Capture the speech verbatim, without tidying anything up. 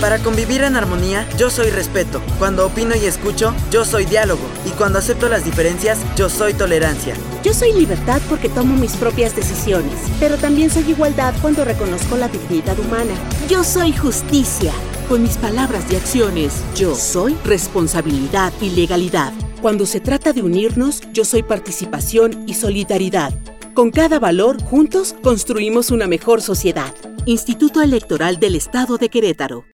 Para convivir en armonía, yo soy respeto. Cuando opino y escucho, yo soy diálogo. Y cuando acepto las diferencias, yo soy tolerancia. Yo soy libertad porque tomo mis propias decisiones, pero también soy igualdad cuando reconozco la dignidad humana. Yo soy justicia. Con mis palabras y acciones, yo soy responsabilidad y legalidad. Cuando se trata de unirnos, yo soy participación y solidaridad. Con cada valor, juntos, construimos una mejor sociedad. Instituto Electoral del Estado de Querétaro.